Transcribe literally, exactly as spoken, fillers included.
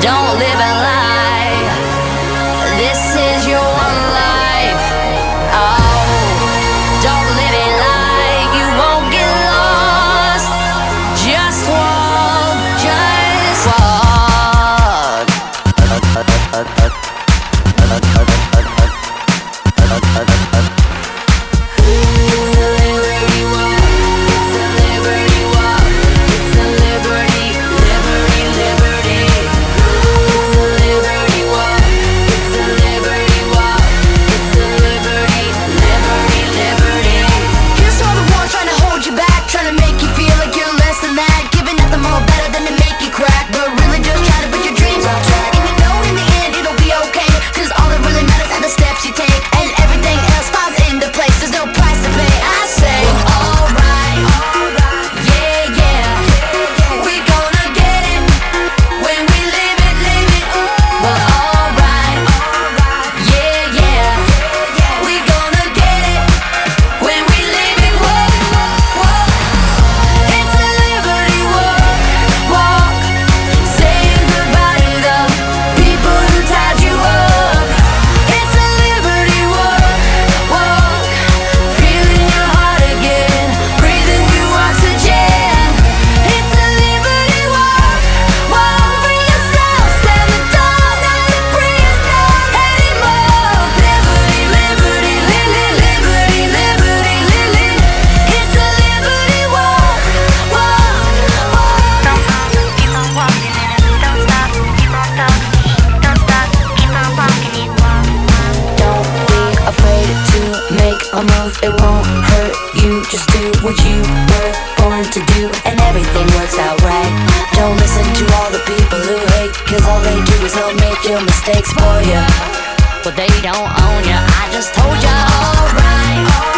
Don't live a lie. This is your one life. Oh, don't live it like you won't get lost. Just walk, just walk. It's a liberty walk. It's a liberty walk. It's a liberty, liberty, liberty. It's a liberty walk. It's a liberty walk. It's a liberty, liberty, liberty. Here's all the ones trying to hold you back, trying to make you feel like you're less than that, giving nothing more better than to make you crack, but really just try to put your dreams on track. And you know in the end it'll be okay, cause all that really matters are the steps you take, and everything else falls into place. There's no price to pay. I say, alright, yeah, yeah, we gonna get it when we live it, live it. But alright, yeah, yeah, we gonna get it when we live it. Whoa, whoa. It's a liberty walk, walk, saying goodbye to the people who tied you up. It's a liberty walk, walk, feeling your heart again, breathing new oxygen. It's a liberty walk, walk, free yourself, slam the door, not to breathe no anymore. Liberty, liberty, liberty, liberty, liberty, liberty. It's a liberty walk, walk, walk. Don't stop, keep on walking in it. Don't stop, keep on talking. Don't stop, keep on walking it. Don't be afraid to make a move, it won't hurt you. Just do what you were born to do, and everything works out right. Don't listen to all the people who hate, cause all they do is help make your mistakes for you, but they don't own you. I just told ya, alright.